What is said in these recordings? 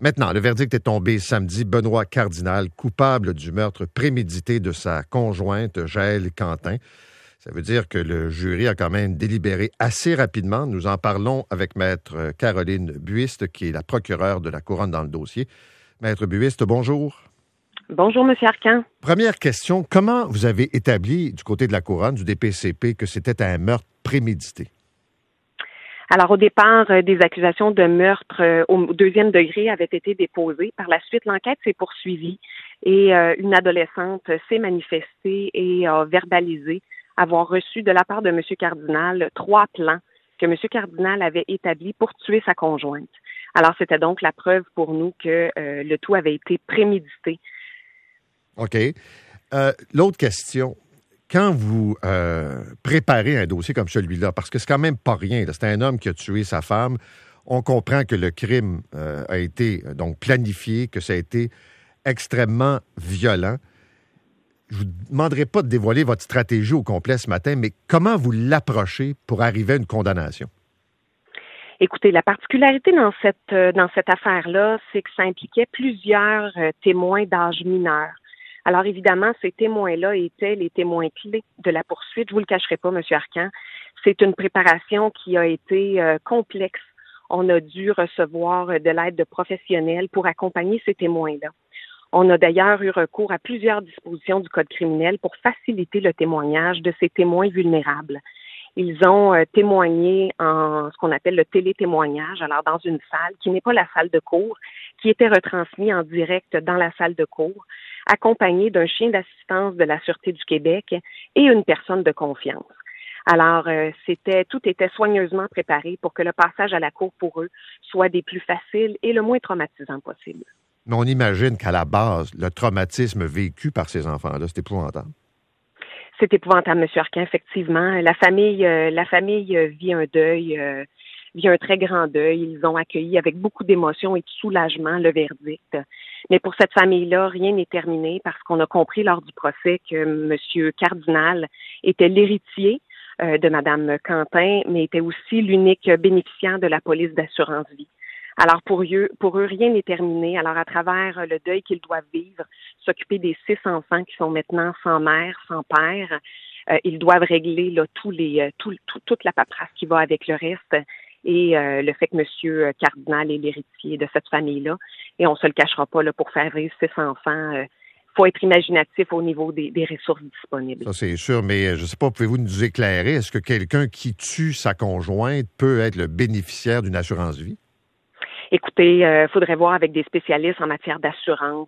Maintenant, le verdict est tombé samedi. Benoît Cardinal, coupable du meurtre prémédité de sa conjointe, Jaëlle Quentin. Ça veut dire que le jury a quand même délibéré assez rapidement. Nous en parlons avec Maître Caroline Buiste, qui est la procureure de la Couronne dans le dossier. Maître Buiste, bonjour. Bonjour, M. Arcan. Première question, comment vous avez établi du côté de la Couronne, du DPCP, que c'était un meurtre prémédité? Alors, au départ, des accusations de meurtre au deuxième degré avaient été déposées. Par la suite, l'enquête s'est poursuivie et une adolescente s'est manifestée et a verbalisé avoir reçu de la part de M. Cardinal 3 plans que M. Cardinal avait établis pour tuer sa conjointe. Alors, c'était donc la preuve pour nous que le tout avait été prémédité. OK. L'autre question, quand vous préparez un dossier comme celui-là, parce que c'est quand même pas rien, là, c'est un homme qui a tué sa femme, on comprend que le crime a été donc planifié, que ça a été extrêmement violent. Je vous demanderai pas de dévoiler votre stratégie au complet ce matin, mais comment vous l'approchez pour arriver à une condamnation? Écoutez, la particularité dans cette affaire-là, c'est que ça impliquait plusieurs témoins d'âge mineur. Alors évidemment, ces témoins-là étaient les témoins clés de la poursuite. Je vous le cacherai pas, M. Arcan. C'est une préparation qui a été complexe. On a dû recevoir de l'aide de professionnels pour accompagner ces témoins-là. On a d'ailleurs eu recours à plusieurs dispositions du Code criminel pour faciliter le témoignage de ces témoins vulnérables. Ils ont témoigné en ce qu'on appelle le télétémoignage, alors dans une salle qui n'est pas la salle de cour, qui était retransmise en direct dans la salle de cour, accompagné d'un chien d'assistance de la Sûreté du Québec et une personne de confiance. Alors, tout était soigneusement préparé pour que le passage à la cour pour eux soit des plus faciles et le moins traumatisant possible. Mais on imagine qu'à la base, le traumatisme vécu par ces enfants-là, c'est épouvantable. C'est épouvantable, M. Arcan, effectivement. La famille vit un deuil, vit un très grand deuil. Ils ont accueilli avec beaucoup d'émotion et de soulagement le verdict. Mais pour cette famille-là, rien n'est terminé parce qu'on a compris lors du procès que M. Cardinal était l'héritier de Mme Quentin, mais était aussi l'unique bénéficiaire de la police d'assurance vie. Alors, pour eux, rien n'est terminé. Alors, à travers le deuil qu'ils doivent vivre, s'occuper des 6 enfants qui sont maintenant sans mère, sans père, ils doivent régler là, toute la paperasse qui va avec le reste et le fait que M. Cardinal est l'héritier de cette famille-là. Et on se le cachera pas, là, pour faire vivre 6 enfants, faut être imaginatif au niveau des ressources disponibles. Ça, c'est sûr, mais je ne sais pas, pouvez-vous nous éclairer? Est-ce que quelqu'un qui tue sa conjointe peut être le bénéficiaire d'une assurance vie? Écoutez, faudrait voir avec des spécialistes en matière d'assurance.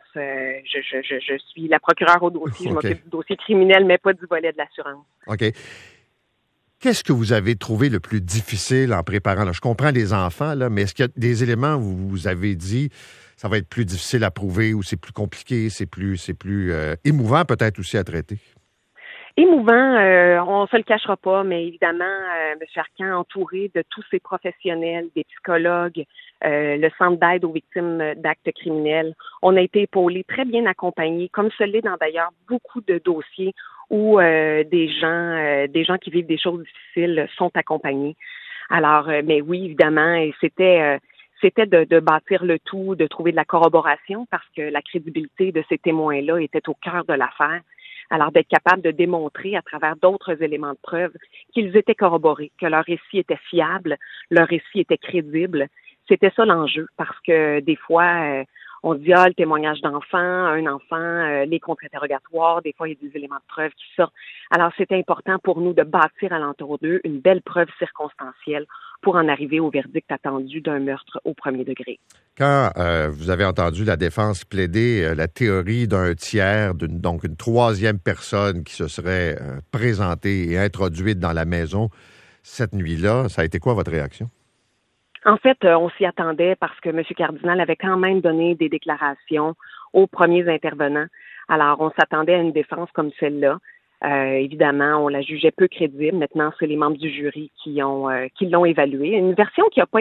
Je suis la procureure au dossier. Je m'occupe du dossier criminel, mais pas du volet de l'assurance. OK. Qu'est-ce que vous avez trouvé le plus difficile en préparant? Là, je comprends les enfants, là, mais est-ce qu'il y a des éléments où vous avez dit ça va être plus difficile à prouver ou c'est plus compliqué, c'est plus émouvant peut-être aussi à traiter? Émouvant, on se le cachera pas, mais évidemment, M. Arcan, entouré de tous ces professionnels, des psychologues, le Centre d'aide aux victimes d'actes criminels, on a été épaulés, très bien accompagnés, comme ce l'est dans d'ailleurs beaucoup de dossiers où des gens qui vivent des choses difficiles sont accompagnés. Alors, mais oui, évidemment, et c'était de bâtir le tout, de trouver de la corroboration, parce que la crédibilité de ces témoins-là était au cœur de l'affaire. Alors, d'être capable de démontrer à travers d'autres éléments de preuve qu'ils étaient corroborés, que leur récit était fiable, leur récit était crédible. C'était ça l'enjeu, parce que des fois, on dit, le témoignage d'enfant, un enfant, les contre-interrogatoires, des fois, il y a des éléments de preuve qui sortent. Alors, c'était important pour nous de bâtir alentour d'eux une belle preuve circonstancielle pour en arriver au verdict attendu d'un meurtre au premier degré. Quand vous avez entendu la défense plaider la théorie d'un tiers, donc une troisième personne qui se serait présentée et introduite dans la maison cette nuit-là, ça a été quoi votre réaction? En fait, on s'y attendait parce que M. Cardinal avait quand même donné des déclarations aux premiers intervenants. Alors, on s'attendait à une défense comme celle-là. Évidemment, on la jugeait peu crédible. Maintenant, c'est les membres du jury qui l'ont évaluée. Une version qui n'a pas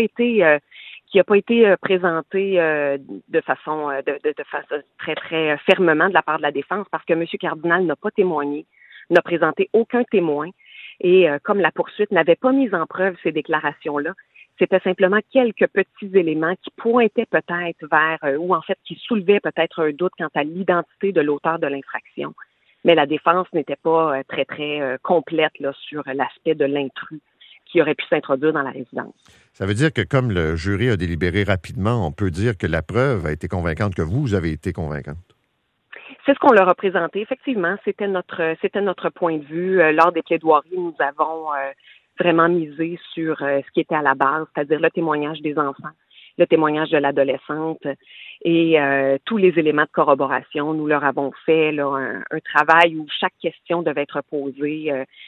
été présentée de façon très, très fermement de la part de la défense parce que M. Cardinal n'a pas témoigné, n'a présenté aucun témoin. Et comme la poursuite n'avait pas mis en preuve ces déclarations-là, C'était simplement quelques petits éléments qui pointaient peut-être vers, ou en fait qui soulevaient peut-être un doute quant à l'identité de l'auteur de l'infraction. Mais la défense n'était pas très, très complète là, sur l'aspect de l'intrus qui aurait pu s'introduire dans la résidence. Ça veut dire que comme le jury a délibéré rapidement, on peut dire que la preuve a été convaincante, que vous avez été convaincante. C'est ce qu'on leur a présenté. Effectivement, c'était notre point de vue. Lors des plaidoiries, nous avons vraiment misé sur ce qui était à la base, c'est-à-dire le témoignage des enfants, le témoignage de l'adolescente et tous les éléments de corroboration. Nous leur avons fait là, un travail où chaque question devait être posée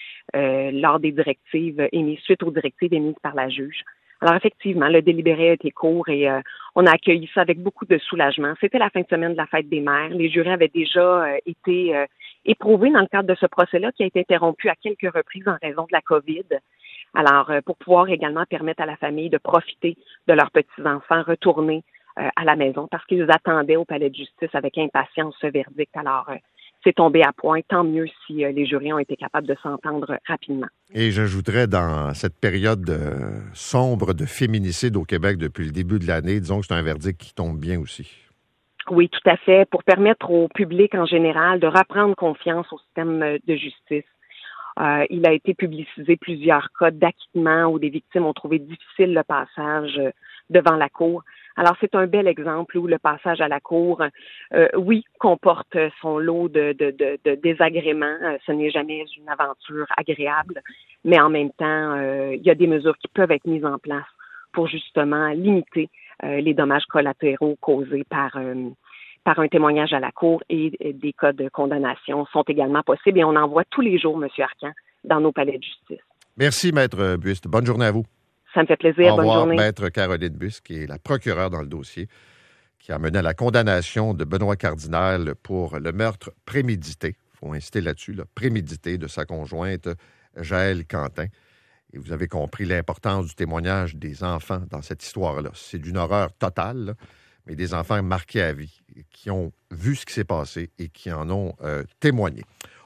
lors des directives émises, suite aux directives émises par la juge. Alors effectivement, le délibéré a été court et on a accueilli ça avec beaucoup de soulagement. C'était la fin de semaine de la fête des mères. Les jurés avaient déjà été éprouvés dans le cadre de ce procès-là qui a été interrompu à quelques reprises en raison de la COVID. Alors, pour pouvoir également permettre à la famille de profiter de leurs petits-enfants retournés à la maison parce qu'ils attendaient au palais de justice avec impatience ce verdict. Alors, c'est tombé à point. Tant mieux si les jurys ont été capables de s'entendre rapidement. Et j'ajouterais, dans cette période sombre de féminicide au Québec depuis le début de l'année, disons que c'est un verdict qui tombe bien aussi. Oui, tout à fait. Pour permettre au public en général de reprendre confiance au système de justice. Il a été publicisé plusieurs cas d'acquittement où des victimes ont trouvé difficile le passage devant la cour. Alors, c'est un bel exemple où le passage à la cour, oui, comporte son lot de désagréments. Ce n'est jamais une aventure agréable, mais en même temps, il y a des mesures qui peuvent être mises en place pour justement limiter les dommages collatéraux causés par un témoignage à la cour et des cas de condamnation sont également possibles. Et on en voit tous les jours, M. Arcan, dans nos palais de justice. Merci, Maître Buist. Bonne journée à vous. Ça me fait plaisir. Au Bonne revoir, journée. Maître Caroline Buist, qui est la procureure dans le dossier, qui a mené à la condamnation de Benoît Cardinal pour le meurtre prémédité. Il faut insister là-dessus, là, prémédité de sa conjointe Jaëlle Quentin. Et vous avez compris l'importance du témoignage des enfants dans cette histoire-là. C'est d'une horreur totale, là, mais des enfants marqués à vie, qui ont vu ce qui s'est passé et qui en ont témoigné.